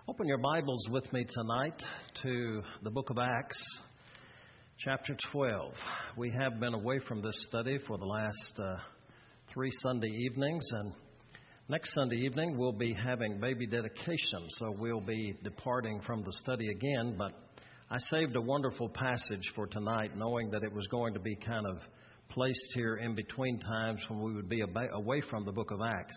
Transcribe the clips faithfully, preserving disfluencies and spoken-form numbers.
Open your Bibles with me tonight to the book of Acts, chapter twelve. We have been away from this study for the last uh, three Sunday evenings, and next Sunday evening we'll be having baby dedication, so we'll be departing from the study again. But I saved a wonderful passage for tonight, knowing that it was going to be kind of placed here in between times when we would be away from the book of Acts.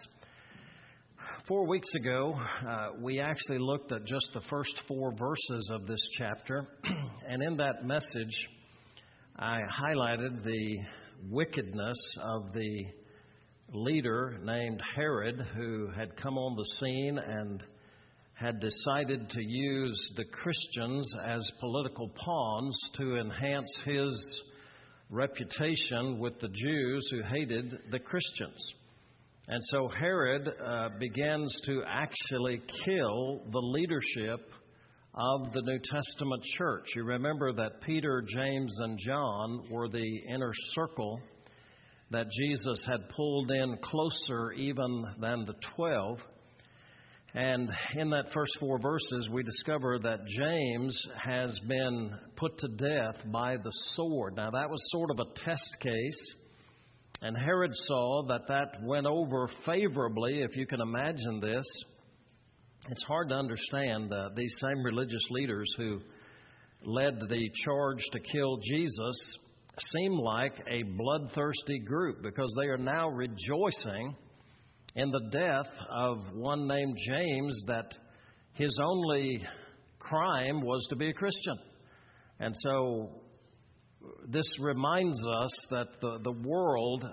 Four weeks ago, uh, we actually looked at just the first four verses of this chapter, and in that message, I highlighted the wickedness of the leader named Herod, who had come on the scene and had decided to use the Christians as political pawns to enhance his reputation with the Jews who hated the Christians. And so Herod uh, begins to actually kill the leadership of the New Testament church. You remember that Peter, James, and John were the inner circle that Jesus had pulled in closer even than the twelve. And in that first four verses, we discover that James has been put to death by the sword. Now, that was sort of a test case. And Herod saw that that went over favorably, if you can imagine this. It's hard to understand uh, these same religious leaders who led the charge to kill Jesus seem like a bloodthirsty group, because they are now rejoicing in the death of one named James, that his only crime was to be a Christian. And so this reminds us that the, the world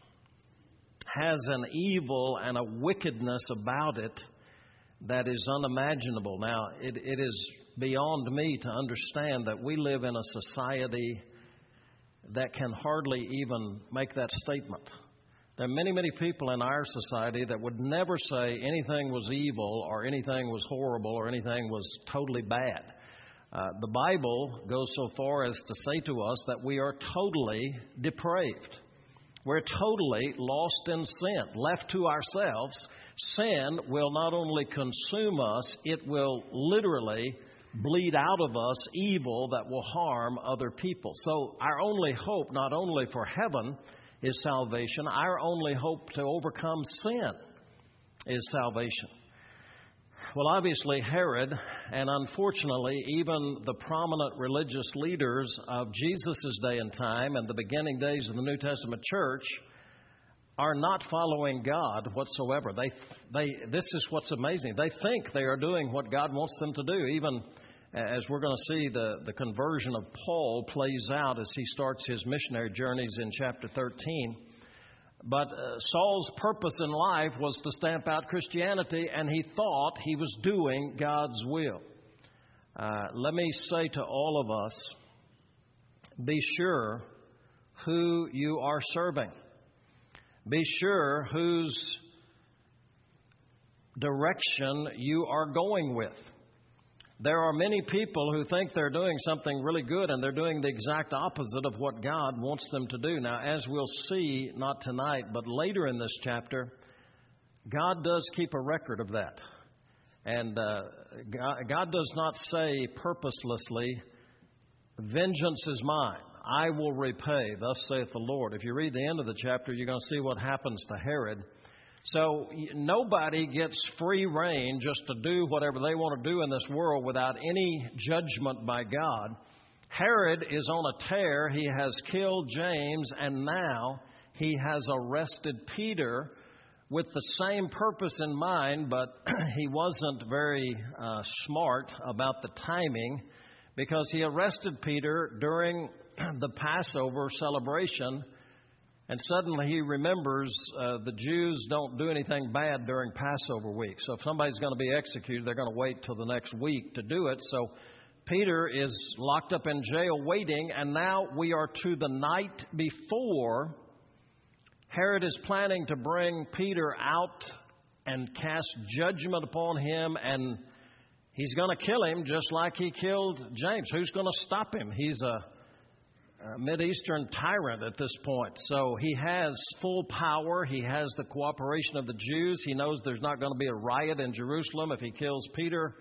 has an evil and a wickedness about it that is unimaginable. Now, it, it is beyond me to understand that we live in a society that can hardly even make that statement. There are many, many people in our society that would never say anything was evil or anything was horrible or anything was totally bad. Uh, the Bible goes so far as to say to us that we are totally depraved. We're totally lost in sin. Left to ourselves, sin will not only consume us, it will literally bleed out of us evil that will harm other people. So our only hope, not only for heaven, is salvation. Our only hope to overcome sin is salvation. Well, obviously, Herod, and unfortunately, even the prominent religious leaders of Jesus' day and time and the beginning days of the New Testament church are not following God whatsoever. They, they, this is what's amazing. They think they are doing what God wants them to do, even as we're going to see the, the conversion of Paul plays out as he starts his missionary journeys in chapter thirteen. But uh, Saul's purpose in life was to stamp out Christianity, and he thought he was doing God's will. Uh, let me say to all of us, be sure who you are serving. Be sure whose direction you are going with. There are many people who think they're doing something really good, and they're doing the exact opposite of what God wants them to do. Now, as we'll see, not tonight, but later in this chapter, God does keep a record of that. And uh, God, God does not say purposelessly, vengeance is mine, I will repay, thus saith the Lord. If you read the end of the chapter, you're going to see what happens to Herod. So nobody gets free rein just to do whatever they want to do in this world without any judgment by God. Herod is on a tear. He has killed James, and now he has arrested Peter with the same purpose in mind, but he wasn't very uh, smart about the timing, because he arrested Peter during the Passover celebration. And suddenly he remembers uh, the Jews don't do anything bad during Passover week. So if somebody's going to be executed, they're going to wait till the next week to do it. So Peter is locked up in jail waiting, and now we are to the night before. Herod is planning to bring Peter out and cast judgment upon him, and he's going to kill him just like he killed James. Who's going to stop him? He's a a Mideastern tyrant at this point. So he has full power. He has the cooperation of the Jews. He knows there's not going to be a riot in Jerusalem if he kills Peter.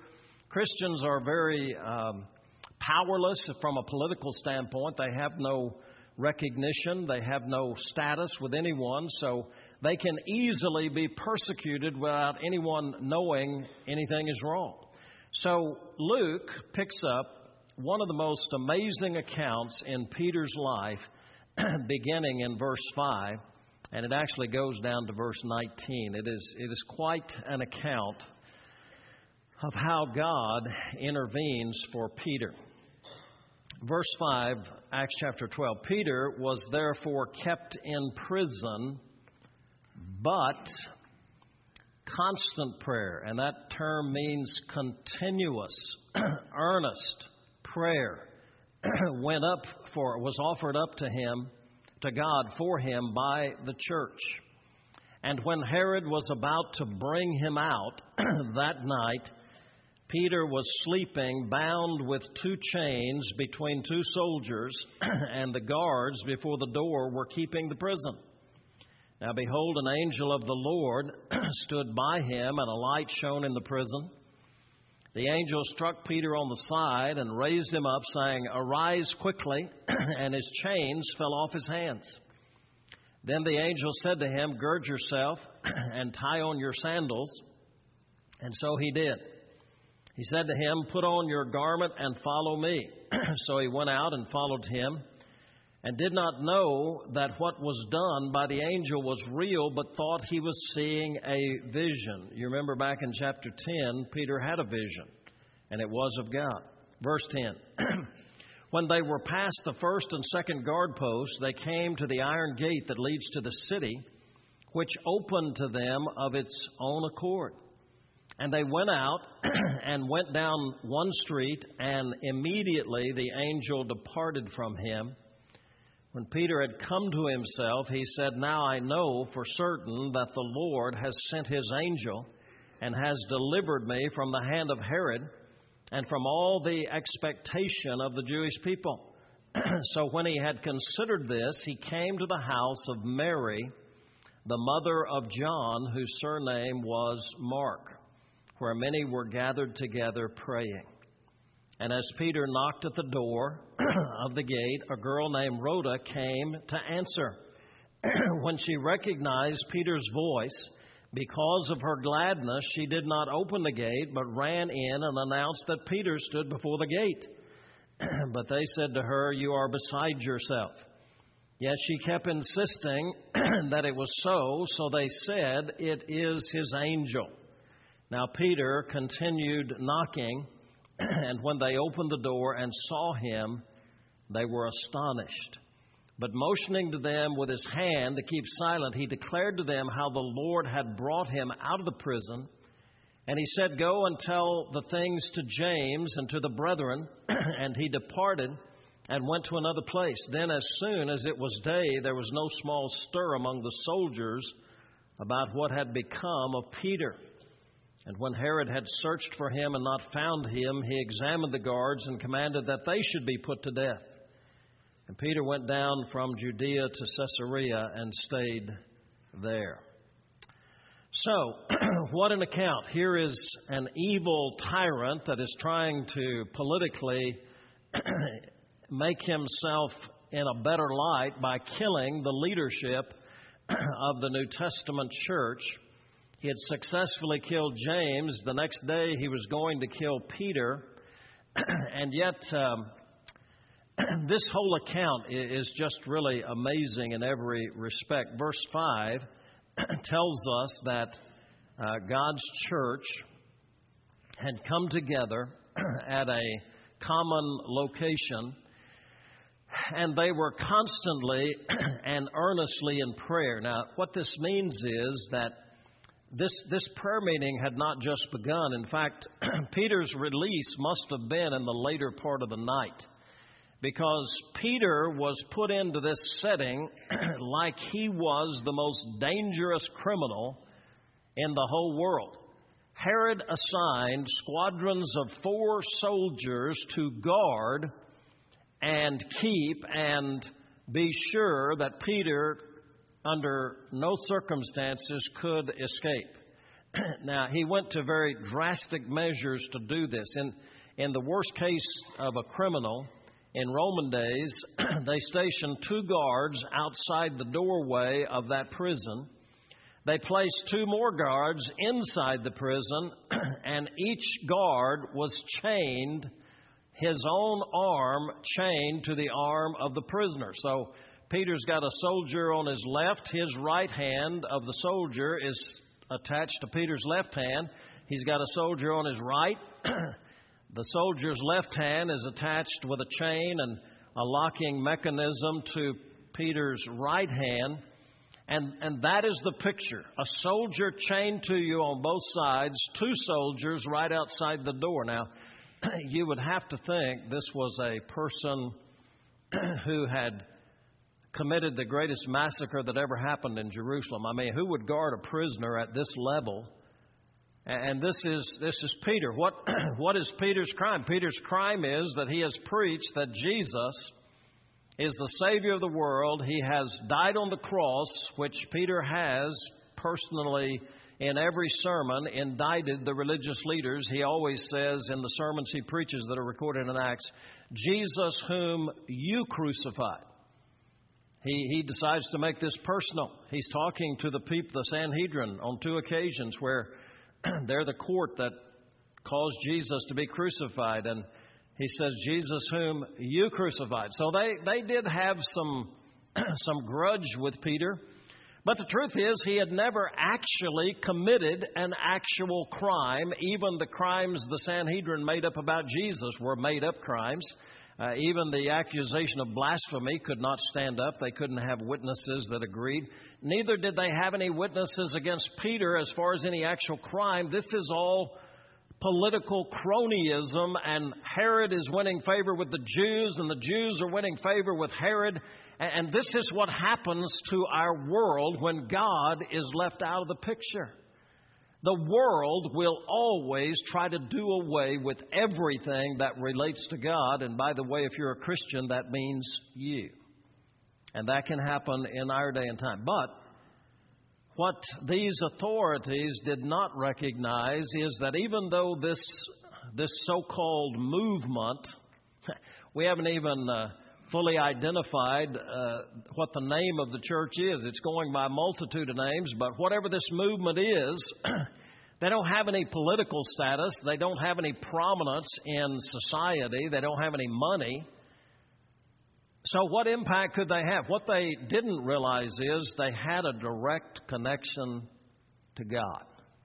Christians are very um, powerless from a political standpoint. They have no recognition. They have no status with anyone, so they can easily be persecuted without anyone knowing anything is wrong. So Luke picks up one of the most amazing accounts in Peter's life, beginning in verse five, and it actually goes down to verse nineteen. It is, it is quite an account of how God intervenes for Peter. Verse five, Acts chapter twelve. Peter was therefore kept in prison, but constant prayer, and that term means continuous, earnest prayer, went up for, was offered up to him, to God for him by the church. And when Herod was about to bring him out that night, Peter was sleeping, bound with two chains between two soldiers, and the guards before the door were keeping the prison. Now behold, an angel of the Lord stood by him, and a light shone in the prison. The angel struck Peter on the side and raised him up, saying, "Arise quickly," and his chains fell off his hands. Then the angel said to him, "Gird yourself and tie on your sandals." And so he did. He said to him, "Put on your garment and follow me." So he went out and followed him, and did not know that what was done by the angel was real, but thought he was seeing a vision. You remember back in chapter ten, Peter had a vision, and it was of God. Verse ten. When they were past the first and second guard posts, they came to the iron gate that leads to the city, which opened to them of its own accord. And they went out and went down one street, and immediately the angel departed from him. When Peter had come to himself, he said, "Now I know for certain that the Lord has sent his angel and has delivered me from the hand of Herod and from all the expectation of the Jewish people." So when he had considered this, he came to the house of Mary, the mother of John, whose surname was Mark, where many were gathered together praying. And as Peter knocked at the door of the gate, a girl named Rhoda came to answer. When she recognized Peter's voice, because of her gladness, she did not open the gate, but ran in and announced that Peter stood before the gate. But they said to her, "You are beside yourself." Yet she kept insisting that it was so, so they said, "It is his angel." Now Peter continued knocking, and when they opened the door and saw him, they were astonished. But motioning to them with his hand to keep silent, he declared to them how the Lord had brought him out of the prison. And he said, "Go and tell the things to James and to the brethren." And he departed and went to another place. Then as soon as it was day, there was no small stir among the soldiers about what had become of Peter. And when Herod had searched for him and not found him, he examined the guards and commanded that they should be put to death. And Peter went down from Judea to Caesarea and stayed there. So, what an account. Here is an evil tyrant that is trying to politically make himself in a better light by killing the leadership of the New Testament church. He had successfully killed James. The next day he was going to kill Peter. And yet um, this whole account is just really amazing in every respect. Verse five tells us that uh, God's church had come together at a common location, and they were constantly and earnestly in prayer. Now, what this means is that This, this prayer meeting had not just begun. In fact, Peter's release must have been in the later part of the night, because Peter was put into this setting like he was the most dangerous criminal in the whole world. Herod assigned squadrons of four soldiers to guard and keep and be sure that Peter under no circumstances could escape. Now, he went to very drastic measures to do this. In, in the worst case of a criminal, in Roman days, they stationed two guards outside the doorway of that prison. They placed two more guards inside the prison, and each guard was chained, his own arm chained to the arm of the prisoner. So Peter's got a soldier on his left. His right hand of the soldier is attached to Peter's left hand. He's got a soldier on his right. The soldier's left hand is attached with a chain and a locking mechanism to Peter's right hand. And, and that is the picture. A soldier chained to you on both sides, two soldiers right outside the door. Now, you would have to think this was a person who had committed the greatest massacre that ever happened in Jerusalem. I mean, who would guard a prisoner at this level? And this is this is Peter. What what is Peter's crime? Peter's crime is that he has preached that Jesus is the Savior of the world. He has died on the cross, which Peter has personally in every sermon indicted the religious leaders. He always says in the sermons he preaches that are recorded in Acts, Jesus whom you crucified. He, he decides to make this personal. He's talking to the people, the Sanhedrin, on two occasions where they're the court that caused Jesus to be crucified. And he says, Jesus whom you crucified. So they, they did have some, some grudge with Peter. But the truth is, he had never actually committed an actual crime. Even the crimes the Sanhedrin made up about Jesus were made-up crimes. Uh, even the accusation of blasphemy could not stand up. They couldn't have witnesses that agreed. Neither did they have any witnesses against Peter as far as any actual crime. This is all political cronyism, and Herod is winning favor with the Jews, and the Jews are winning favor with Herod. And this is what happens to our world when God is left out of the picture. The world will always try to do away with everything that relates to God. And by the way, if you're a Christian, that means you. And that can happen in our day and time. But what these authorities did not recognize is that even though this, this so-called movement, we haven't even uh, fully identified uh, what the name of the church is. It's going by a multitude of names, but whatever this movement is, they don't have any political status. They don't have any prominence in society. They don't have any money. So what impact could they have? What they didn't realize is they had a direct connection to God.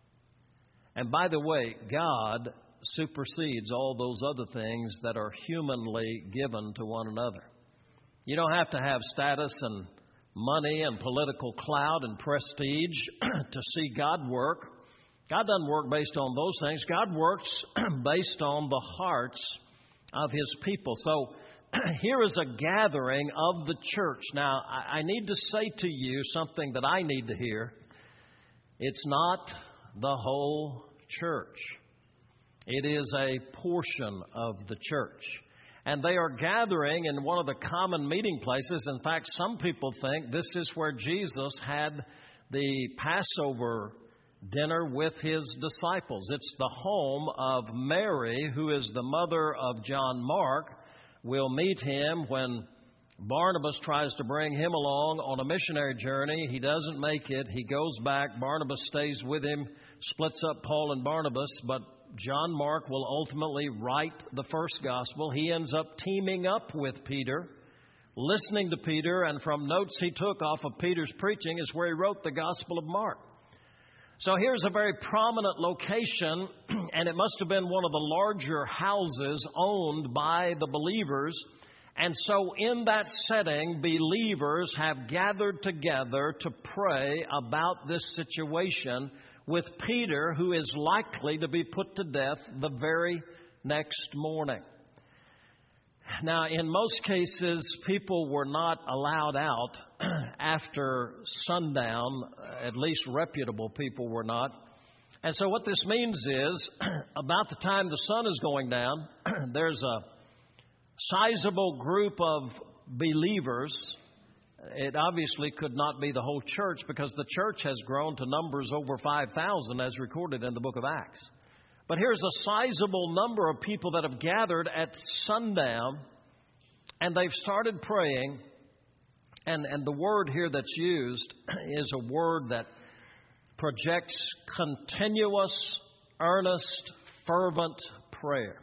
And by the way, God supersedes all those other things that are humanly given to one another. You don't have to have status and money and political clout and prestige to see God work. God doesn't work based on those things. God works based on the hearts of His people. So here is a gathering of the church. Now, I, I need to say to you something that I need to hear. It's not the whole church. It is a portion of the church. And they are gathering in one of the common meeting places. In fact, some people think this is where Jesus had the Passover dinner with His disciples. It's the home of Mary, who is the mother of John Mark. We'll meet him when Barnabas tries to bring him along on a missionary journey. He doesn't make it. He goes back. Barnabas stays with him, splits up Paul and Barnabas, but John Mark will ultimately write the first gospel. He ends up teaming up with Peter, listening to Peter, and from notes he took off of Peter's preaching is where he wrote the Gospel of Mark. So here's a very prominent location, and it must have been one of the larger houses owned by the believers. And so in that setting, believers have gathered together to pray about this situation with Peter, who is likely to be put to death the very next morning. Now, in most cases, people were not allowed out after sundown. At least reputable people were not. And so what this means is, about the time the sun is going down, there's a sizable group of believers It obviously could not be the whole church because the church has grown to numbers over five thousand as recorded in the book of Acts. But here's a sizable number of people that have gathered at sundown, and they've started praying. And, and the word here that's used is a word that projects continuous, earnest, fervent prayer.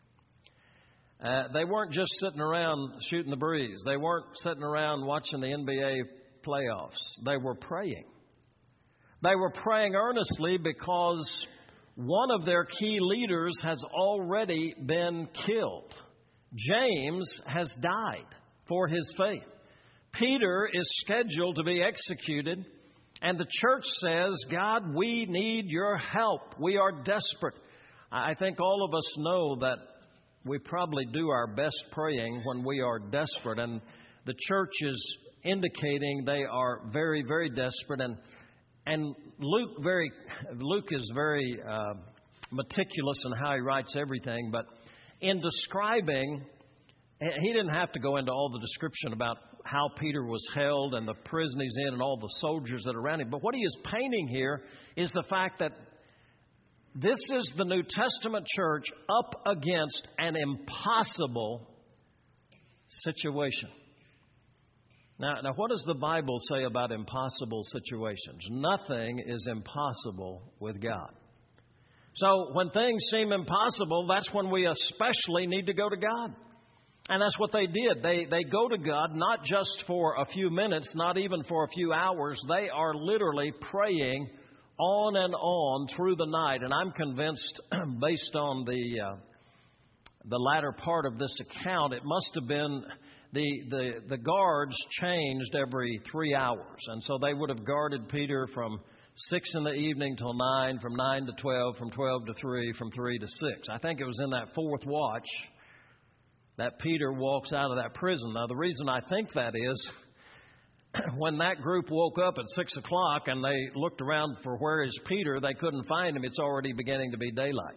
Uh, they weren't just sitting around shooting the breeze. They weren't sitting around watching the N B A playoffs. They were praying. They were praying earnestly because one of their key leaders has already been killed. James has died for his faith. Peter is scheduled to be executed, and the church says, God, we need your help. We are desperate. I think all of us know that we probably do our best praying when we are desperate, and the church is indicating they are very, very desperate. And and Luke very Luke is very uh, meticulous in how he writes everything, but in describing, he didn't have to go into all the description about how Peter was held and the prison he's in and all the soldiers that are around him. But what he is painting here is the fact that this is the New Testament church up against an impossible situation. Now, now, what does the Bible say about impossible situations? Nothing is impossible with God. So when things seem impossible, that's when we especially need to go to God. And that's what they did. They, they go to God not just for a few minutes, not even for a few hours. They are literally praying on and on through the night. And I'm convinced, based on the uh, the latter part of this account, it must have been the, the, the guards changed every three hours. And so they would have guarded Peter from six in the evening till nine, from nine to twelve, from twelve to three, from three to six. I think it was in that fourth watch that Peter walks out of that prison. Now, the reason I think that is, when that group woke up at six o'clock and they looked around for where is Peter, they couldn't find him. It's already beginning to be daylight.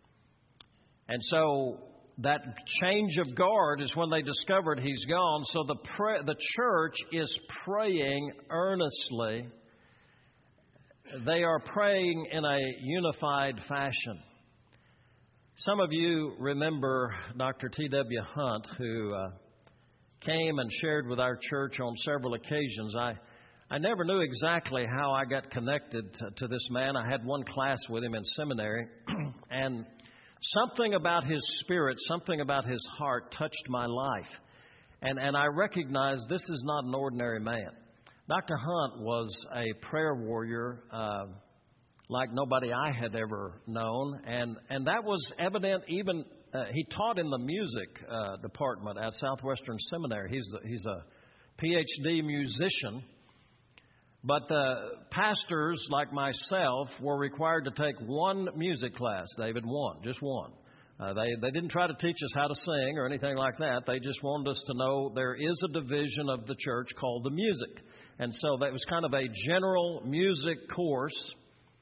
And so that change of guard is when they discovered he's gone. So the pray, the church is praying earnestly. They are praying in a unified fashion. Some of you remember Doctor T W Hunt, who uh, came and shared with our church on several occasions. I, I never knew exactly how I got connected to, to this man. I had one class with him in seminary, and something about his spirit, something about his heart touched my life. And, and I recognized this is not an ordinary man. Doctor Hunt was a prayer warrior uh, like nobody I had ever known, and, and that was evident even, uh, he taught in the music uh, department at Southwestern Seminary. He's a, he's a P H D musician, but the pastors like myself were required to take one music class, David, one, just one. Uh, they, they didn't try to teach us how to sing or anything like that. They just wanted us to know there is a division of the church called the music. And so that was kind of a general music course.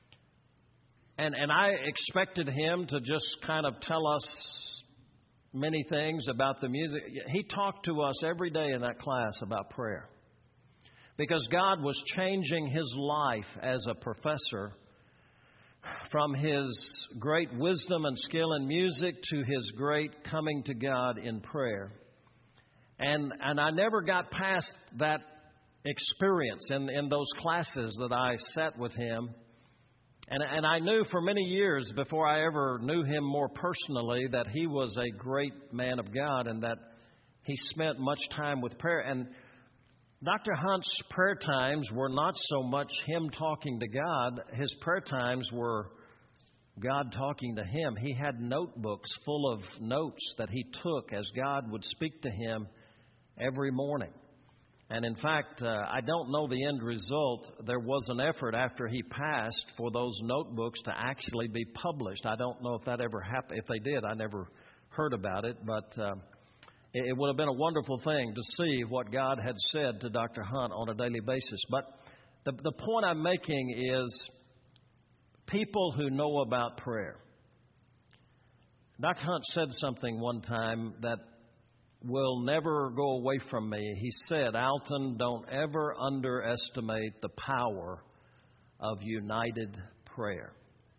And and I expected him to just kind of tell us many things about the music. He talked to us every day in that class about prayer, because God was changing his life as a professor from his great wisdom and skill in music to his great coming to God in prayer. And and I never got past that experience in, in those classes that I sat with him. And, and I knew for many years before I ever knew him more personally that he was a great man of God and that he spent much time with prayer. And Doctor Hunt's prayer times were not so much him talking to God. His prayer times were God talking to him. He had notebooks full of notes that he took as God would speak to him every morning. And in fact, uh, I don't know the end result. There was an effort after he passed for those notebooks to actually be published. I don't know if that ever happened. If they did, I never heard about it. But uh, it, it would have been a wonderful thing to see what God had said to Doctor Hunt on a daily basis. But the, the point I'm making is people who know about prayer. Doctor Hunt said something one time that will never go away from me. He said, Alton, don't ever underestimate the power of united prayer.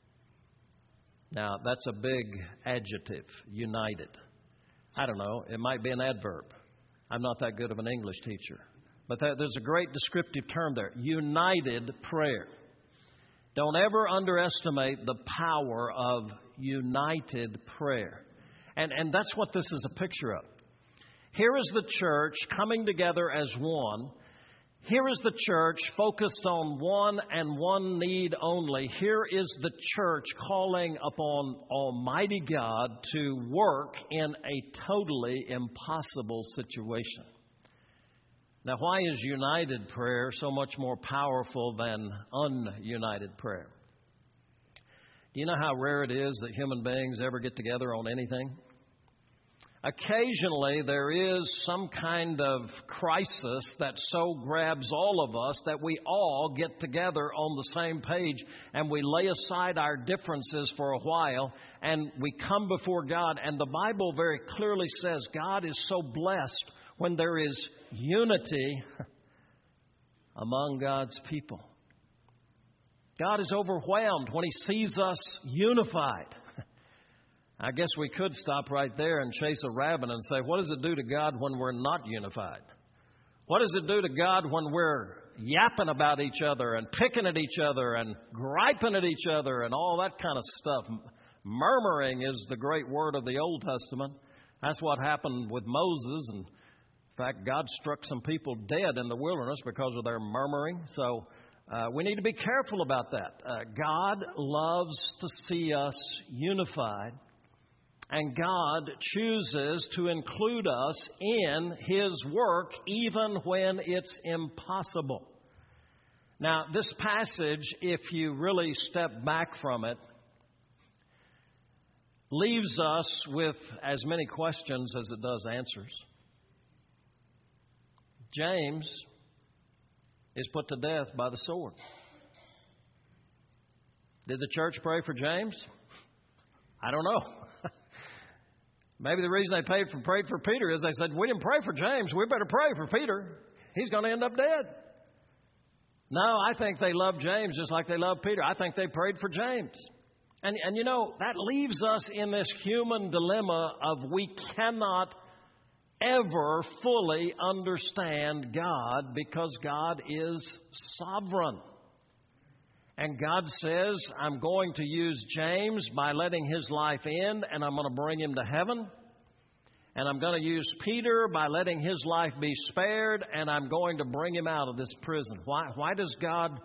Now, that's a big adjective, united. I don't know, it might be an adverb. I'm not that good of an English teacher. But there's a great descriptive term there, united prayer. Don't ever underestimate the power of united prayer. And, and that's what this is a picture of. Here is the church coming together as one. Here is the church focused on one and one need only. Here is the church calling upon Almighty God to work in a totally impossible situation. Now, why is united prayer so much more powerful than ununited prayer? Do you know how rare it is that human beings ever get together on anything? Occasionally, there is some kind of crisis that so grabs all of us that we all get together on the same page and we lay aside our differences for a while and we come before God. And the Bible very clearly says God is so blessed when there is unity among God's people. God is overwhelmed when He sees us unified. I guess we could stop right there and chase a rabbit and say, what does it do to God when we're not unified? What does it do to God when we're yapping about each other and picking at each other and griping at each other and all that kind of stuff? Murmuring is the great word of the Old Testament. That's what happened with Moses. And in fact, God struck some people dead in the wilderness because of their murmuring. So uh, we need to be careful about that. Uh, God loves to see us unified. And God chooses to include us in His work even when it's impossible. Now, this passage, if you really step back from it, leaves us with as many questions as it does answers. James is put to death by the sword. Did the church pray for James? I don't know. Maybe the reason they paid for, prayed for Peter is they said, we didn't pray for James. We better pray for Peter. He's going to end up dead. No, I think they loved James just like they loved Peter. I think they prayed for James. And, and you know, that leaves us in this human dilemma of we cannot ever fully understand God because God is sovereign. And God says, I'm going to use James by letting his life end, and I'm going to bring him to heaven. And I'm going to use Peter by letting his life be spared, and I'm going to bring him out of this prison. Why, why does God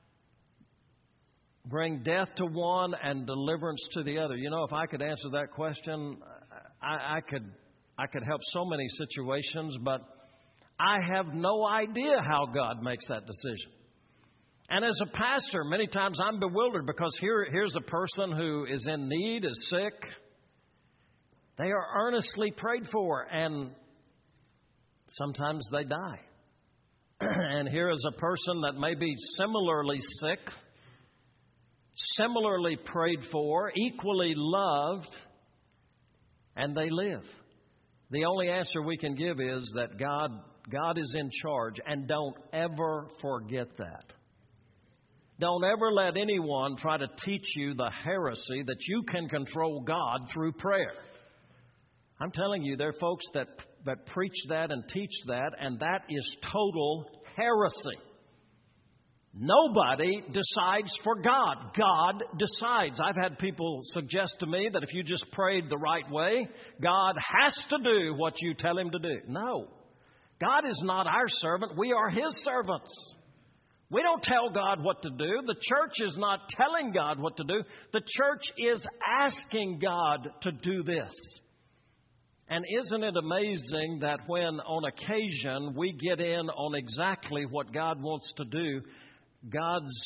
bring death to one and deliverance to the other? You know, if I could answer that question, I, I could I could help so many situations, but I have no idea how God makes that decision. And as a pastor, many times I'm bewildered because here, here's a person who is in need, is sick. They are earnestly prayed for, and sometimes they die. And here is a person that may be similarly sick, similarly prayed for, equally loved, and they live. The only answer we can give is that God, God is in charge, and don't ever forget that. Don't ever let anyone try to teach you the heresy that you can control God through prayer. I'm telling you, there are folks that, that preach that and teach that, and that is total heresy. Nobody decides for God. God decides. I've had people suggest to me that if you just prayed the right way, God has to do what you tell Him to do. No. God is not our servant. We are His servants. We don't tell God what to do. The church is not telling God what to do. The church is asking God to do this. And isn't it amazing that when on occasion we get in on exactly what God wants to do, God's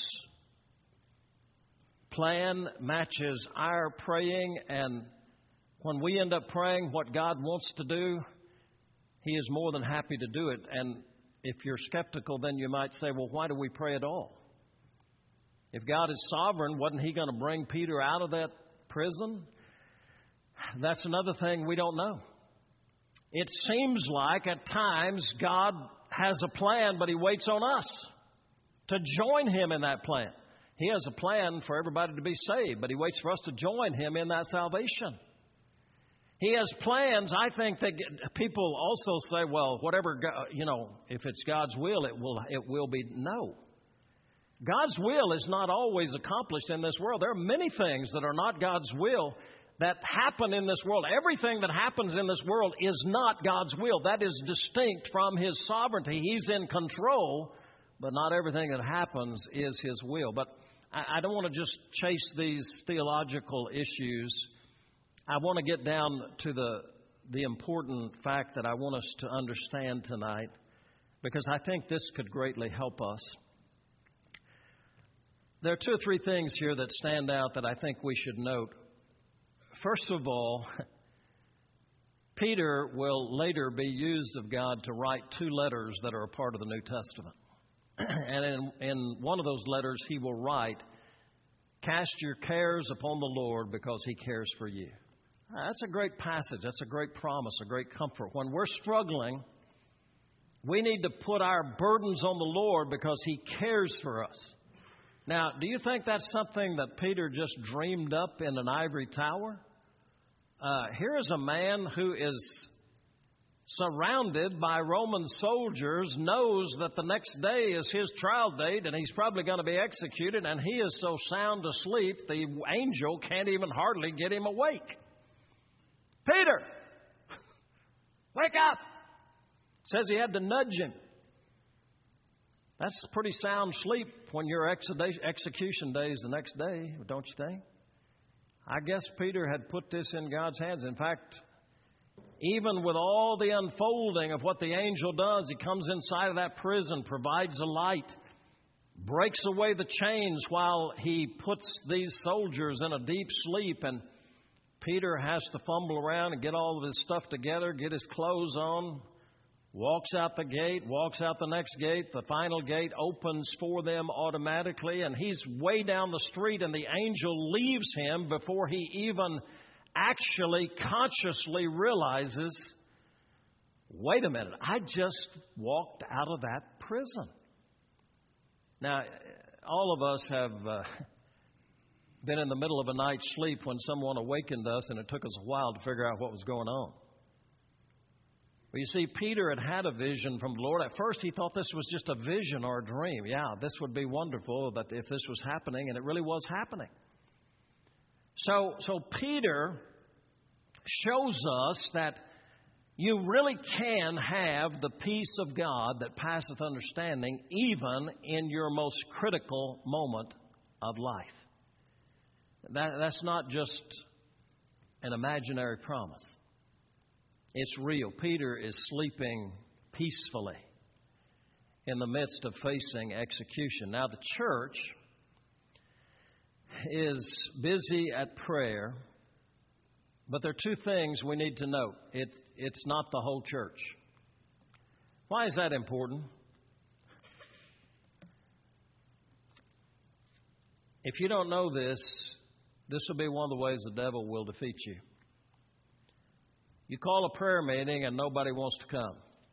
plan matches our praying, and when we end up praying what God wants to do, He is more than happy to do it. And if you're skeptical, then you might say, well, why do we pray at all? If God is sovereign, wasn't He going to bring Peter out of that prison? That's another thing we don't know. It seems like at times God has a plan, but He waits on us to join Him in that plan. He has a plan for everybody to be saved, but He waits for us to join Him in that salvation. He has plans. I think that people also say, well, whatever, you know, if it's God's will, it will, it will be. No. God's will is not always accomplished in this world. There are many things that are not God's will that happen in this world. Everything that happens in this world is not God's will. That is distinct from His sovereignty. He's in control, but not everything that happens is His will. But I, I don't want to just chase these theological issues. I want to get down to the the important fact that I want us to understand tonight, because I think this could greatly help us. There are two or three things here that stand out that I think we should note. First of all, Peter will later be used of God to write two letters that are a part of the New Testament. And in, in one of those letters, he will write, "Cast your cares upon the Lord because He cares for you." That's a great passage. That's a great promise, a great comfort. When we're struggling, we need to put our burdens on the Lord because He cares for us. Now, do you think that's something that Peter just dreamed up in an ivory tower? Uh, here is a man who is surrounded by Roman soldiers, knows that the next day is his trial date and he's probably going to be executed, and he is so sound asleep the angel can't even hardly get him awake. Peter, wake up! Says he had to nudge him. That's pretty sound sleep when your execution day is the next day, don't you think? I guess Peter had put this in God's hands. In fact, even with all the unfolding of what the angel does, he comes inside of that prison, provides a light, breaks away the chains while he puts these soldiers in a deep sleep, and Peter has to fumble around and get all of his stuff together, get his clothes on, walks out the gate, walks out the next gate. The final gate opens for them automatically, and he's way down the street, and the angel leaves him before he even actually consciously realizes, wait a minute, I just walked out of that prison. Now, all of us have uh, been in the middle of a night's sleep when someone awakened us, and it took us a while to figure out what was going on. Well, you see, Peter had had a vision from the Lord. At first, he thought this was just a vision or a dream. Yeah, this would be wonderful that if this was happening, and it really was happening. So, so Peter shows us that you really can have the peace of God that passeth understanding even in your most critical moment of life. That, that's not just an imaginary promise. It's real. Peter is sleeping peacefully in the midst of facing execution. Now, the church is busy at prayer, but there are two things we need to note. It, it's not the whole church. Why is that important? If you don't know this, this will be one of the ways the devil will defeat you. You call a prayer meeting and nobody wants to come.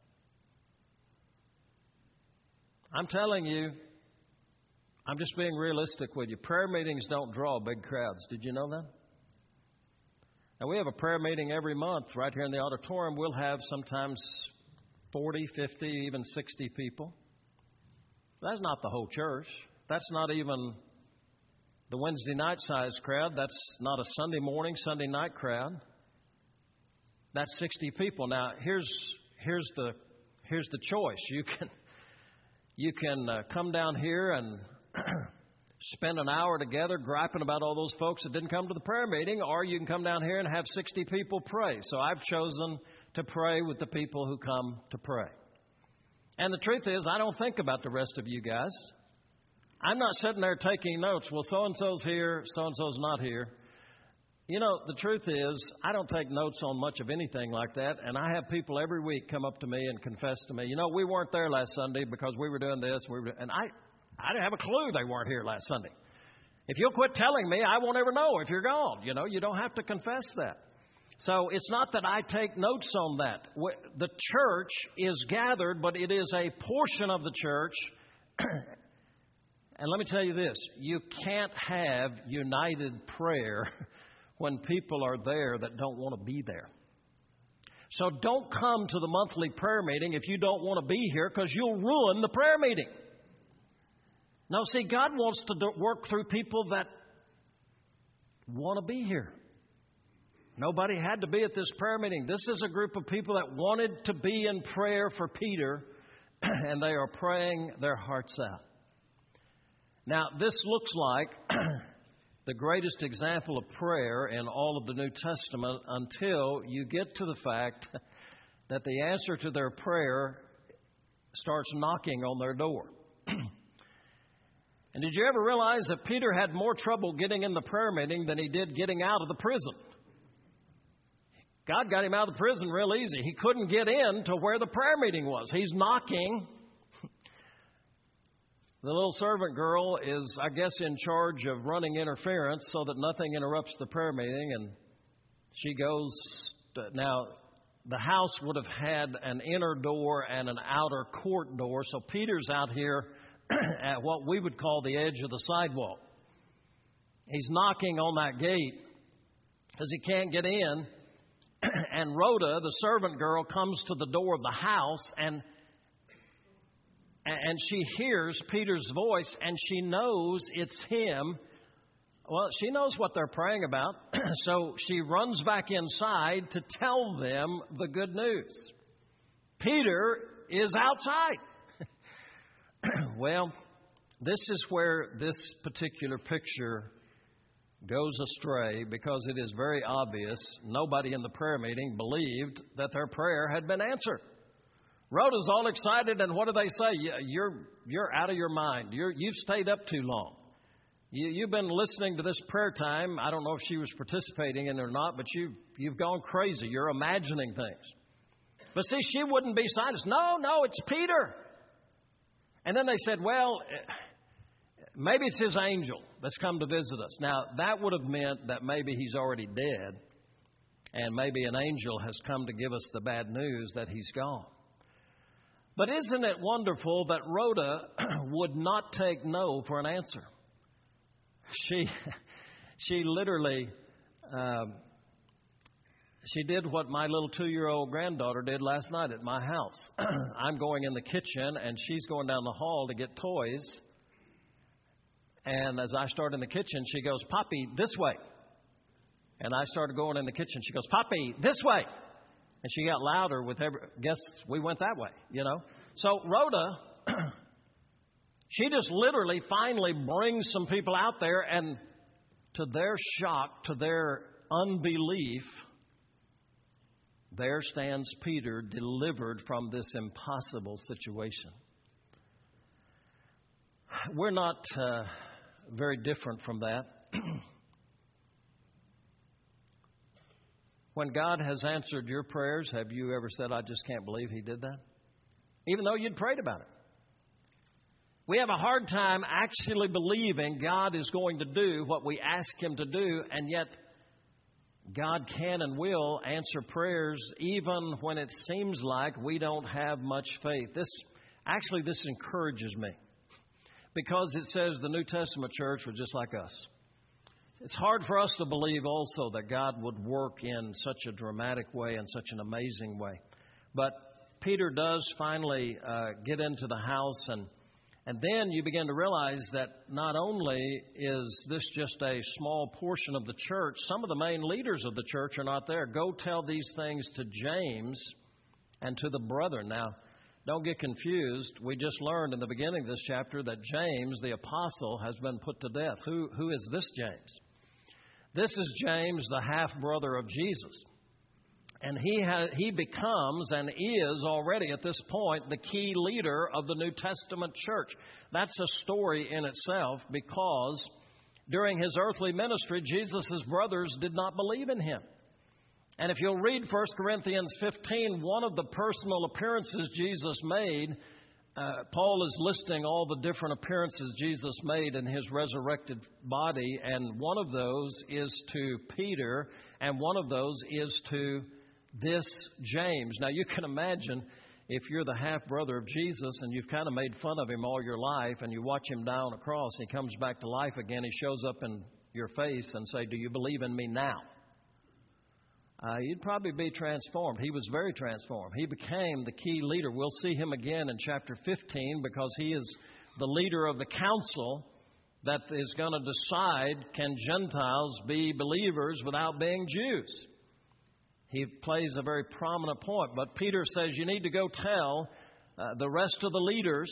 I'm telling you, I'm just being realistic with you. Prayer meetings don't draw big crowds. Did you know that? Now, we have a prayer meeting every month right here in the auditorium. We'll have sometimes forty, fifty, even sixty people. That's not the whole church. That's not even the Wednesday night size crowd. That's not a Sunday morning, Sunday night crowd. That's sixty people. Now, here's here's the here's the choice. You can you can uh, come down here and spend an hour together griping about all those folks that didn't come to the prayer meeting, or you can come down here and have sixty people pray. So I've chosen to pray with the people who come to pray. And the truth is, I don't think about the rest of you guys. I'm not sitting there taking notes. Well, so-and-so's here, so-and-so's not here. You know, the truth is, I don't take notes on much of anything like that, and I have people every week come up to me and confess to me, you know, we weren't there last Sunday because we were doing this, we were doing, and I, I didn't have a clue they weren't here last Sunday. If you'll quit telling me, I won't ever know if you're gone. You know, you don't have to confess that. So it's not that I take notes on that. The church is gathered, but it is a portion of the church. And let me tell you this, you can't have united prayer when people are there that don't want to be there. So don't come to the monthly prayer meeting if you don't want to be here, because you'll ruin the prayer meeting. No, see, God wants to do, work through people that want to be here. Nobody had to be at this prayer meeting. This is a group of people that wanted to be in prayer for Peter, and they are praying their hearts out. Now, this looks like the greatest example of prayer in all of the New Testament until you get to the fact that the answer to their prayer starts knocking on their door. And did you ever realize that Peter had more trouble getting in the prayer meeting than he did getting out of the prison? God got him out of the prison real easy. He couldn't get in to where the prayer meeting was. He's knocking. The little servant girl is, I guess, in charge of running interference so that nothing interrupts the prayer meeting. And she goes to, now, the house would have had an inner door and an outer court door. So Peter's out here at what we would call the edge of the sidewalk. He's knocking on that gate because he can't get in. And Rhoda, the servant girl, comes to the door of the house, and and she hears Peter's voice, and she knows it's him. Well, she knows what they're praying about, so she runs back inside to tell them the good news. Peter is outside. Well, this is where this particular picture goes astray, because it is very obvious nobody in the prayer meeting believed that their prayer had been answered. Rhoda's all excited, and what do they say? You're, you're out of your mind. You're, you've stayed up too long. You, you've been listening to this prayer time. I don't know if she was participating in it or not, but you've, you've gone crazy. You're imagining things. But see, she wouldn't be silenced. No, no, it's Peter. And then they said, well, maybe it's his angel that's come to visit us. Now, that would have meant that maybe he's already dead, and maybe an angel has come to give us the bad news that he's gone. But isn't it wonderful that Rhoda would not take no for an answer? She, she literally, um, she did what my little two-year-old granddaughter did last night at my house. I'm going in the kitchen, and she's going down the hall to get toys. And as I start in the kitchen, she goes, Poppy, this way. And I started going in the kitchen. She goes, Poppy, this way. And she got louder with every, guess we went that way, you know. So Rhoda, she just literally finally brings some people out there, and to their shock, to their unbelief, there stands Peter delivered from this impossible situation. We're not uh, very different from that. When God has answered your prayers, have you ever said, I just can't believe he did that? Even though you'd prayed about it. We have a hard time actually believing God is going to do what we ask him to do, and yet God can and will answer prayers even when it seems like we don't have much faith. This actually, this encourages me, because it says the New Testament church was just like us. It's hard for us to believe also that God would work in such a dramatic way, in such an amazing way. But Peter does finally uh, get into the house, and and then you begin to realize that not only is this just a small portion of the church, some of the main leaders of the church are not there. Go tell these things to James and to the brethren. Now, don't get confused. We just learned in the beginning of this chapter that James, the apostle, has been put to death. Who, who is this James? This is James, the half-brother of Jesus. And he ha- he becomes and is already at this point the key leader of the New Testament church. That's a story in itself, because during his earthly ministry, Jesus' brothers did not believe in him. And if you'll read First Corinthians fifteen, one of the personal appearances Jesus made uh, Paul is listing all the different appearances Jesus made in his resurrected body, and one of those is to Peter, and one of those is to this James. Now, you can imagine if you're the half-brother of Jesus and you've kind of made fun of him all your life, and you watch him die on a cross, and he comes back to life again, he shows up in your face and say, "Do you believe in me now?" Uh, you'd probably be transformed. He was very transformed. He became the key leader. We'll see him again in chapter fifteen because he is the leader of the council that is going to decide, can Gentiles be believers without being Jews? He plays a very prominent point. But Peter says, you need to go tell uh, the rest of the leaders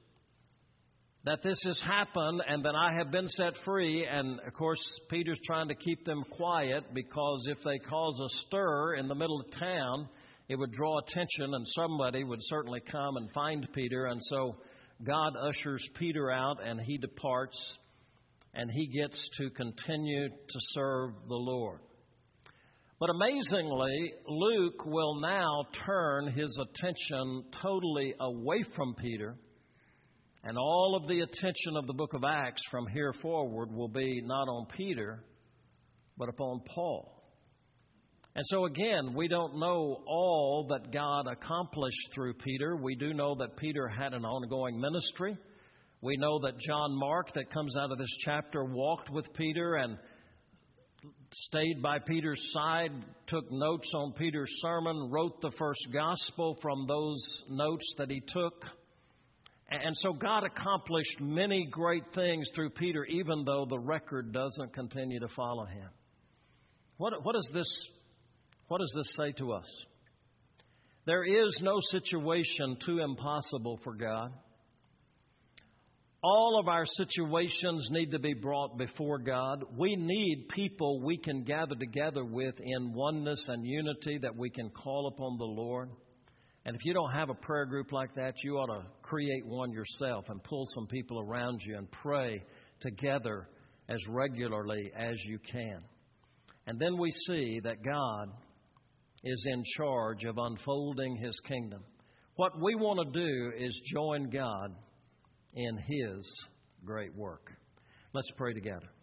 that this has happened and that I have been set free. And, of course, Peter's trying to keep them quiet because if they cause a stir in the middle of town, it would draw attention and somebody would certainly come and find Peter. And so God ushers Peter out and he departs and he gets to continue to serve the Lord. But amazingly, Luke will now turn his attention totally away from Peter. And all of the attention of the book of Acts from here forward will be not on Peter, but upon Paul. And so again, we don't know all that God accomplished through Peter. We do know that Peter had an ongoing ministry. We know that John Mark, that comes out of this chapter, walked with Peter and stayed by Peter's side, took notes on Peter's sermon, wrote the first gospel from those notes that he took. And so God accomplished many great things through Peter, even though the record doesn't continue to follow him. What, what, is this, what does this say to us? There is no situation too impossible for God. All of our situations need to be brought before God. We need people we can gather together with in oneness and unity that we can call upon the Lord. And if you don't have a prayer group like that, you ought to create one yourself and pull some people around you and pray together as regularly as you can. And then we see that God is in charge of unfolding His kingdom. What we want to do is join God in His great work. Let's pray together.